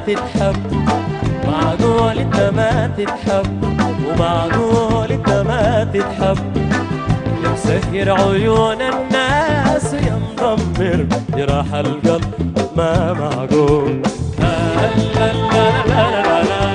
تتحب، معقول انت ما تتحب، ومعقول انت ما تتحب. يا مسهر عيون الناس ويا مدمر جراح القلب، ما معقول. لا لا لا لا لا لا.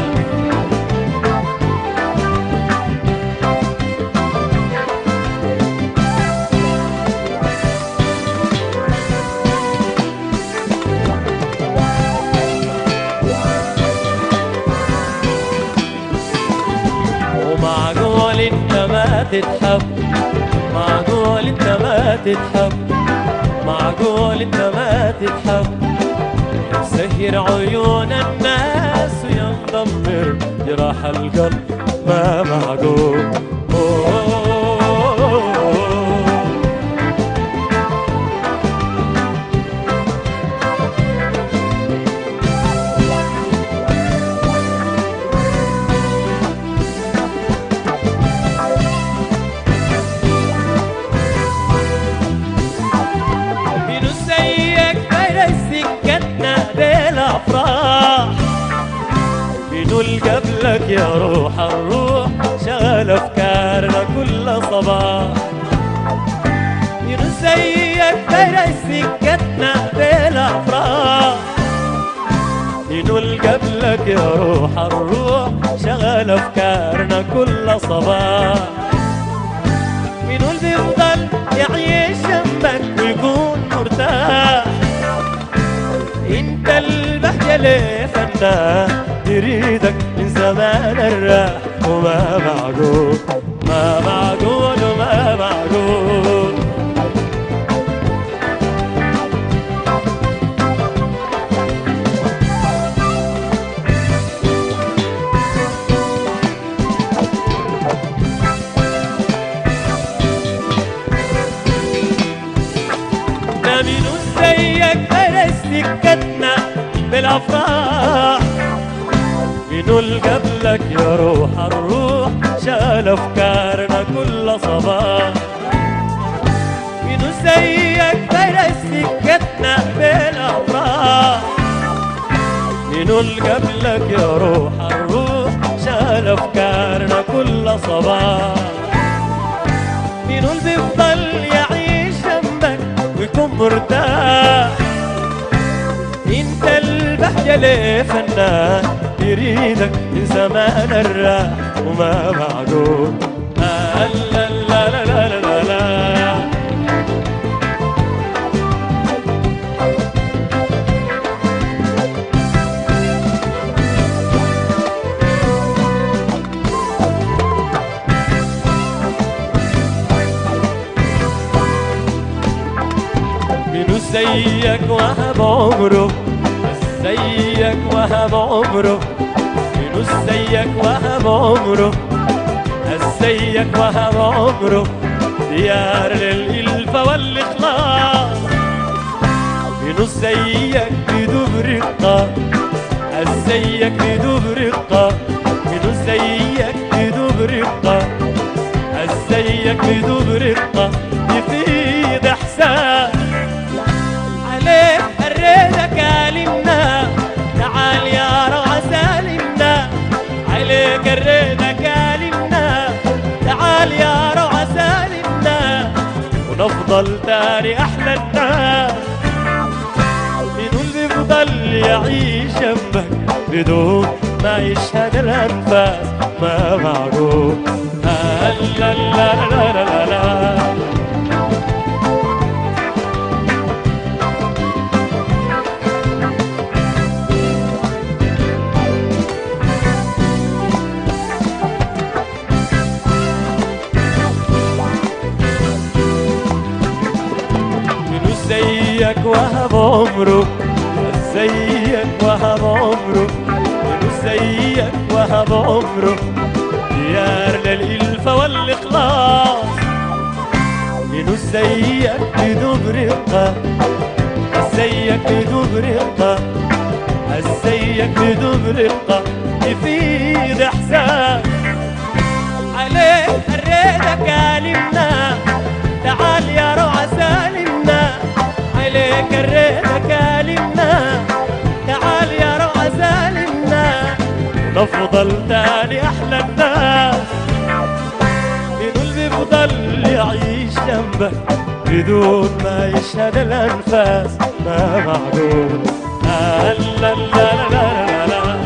ومعقول انت ما تتحب، معقول انت ما تتحب، معقول انت ما تتحب. يسهر عيون الناس وينضمر جراح القلب، ما معقول. منو قبلك يا روح الروح شغل افكارنا كل صباح. منو زيك داير سكتنا بالافراح. منو قبلك يا روح الروح شغل افكارنا كل صباح. منو اللي بيفضل يعيش جنبك ويكون مرتاح. انت البهجة ليه فنان يريدك من زمان الراح، وما معقول ما معقول وما معقول. ما منو زيك غير سكتنا بالافراح. منو قبلك يا روح الروح شال افكارنا كل صباح. منو زيك غير سكتنا بالافراح. منو قبلك يا روح الروح شال افكارنا كل صباح. منو اللي بيفضل يعيش جنبك ويكون مرتاح. انت البهجة ليه فنان يريدك من زمان الراح، وما معقول. لا لا لا لا لا لا. منو زيك وهب عمره، زيك وهب عمره. منو زيك وهب عمره، زيك وهب عمره. ديار للإلفة والإخلاص. منو زيك بدوب رقة، زيك بدوب رقة. منو زيك بدوب رقة، زيك بدوب رقة. يفيد إحساس عليك الريدة كالمنا. تعال يا روعة سالمنا عليك الريدة كالمنا. تعال يا روعة سالمنا ونفضل تاني أحلى الناس. منو اللي بيفضل يعيش جنبك بدون ما يشهد الأنفاس، ما معقول. لا لا لا لا لا لا. زيك وهب عمره، زيك وهب عمره. منو زيك وهب عمره. ديار للإلفة والإخلاص. منو زيك بدوب رقة، زيك بدوب رقة. زيك بدوب رقة. يفيد إحساس عليك الريدة كالمنا. تعال يا روعة سالمنا عليك الريدة كالمنا. تعال يا روعة أفضل تاني أحلى الناس. منو اللي بيفضل يعيش جنبك بدون ما يشهد الأنفاس؟ ما معقول. لا لا لا لا لا.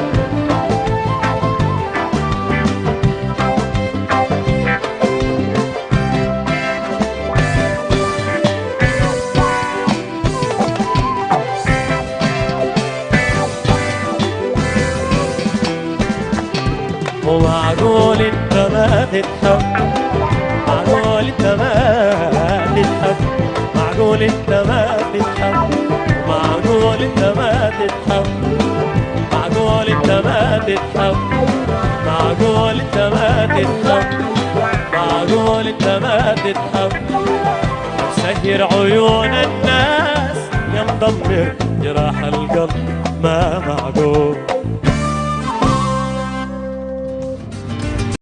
ومعقول انت ما تتحب، معقول انت ما تتحب، معقول انت ما تتحب، معقول انت ما تتحب، معقول انت ما تتحب، معقول انت ما تتحب، معقول انت ما تتحب. سهر عيون الناس يا مدمر جراح القلب، ما معقول.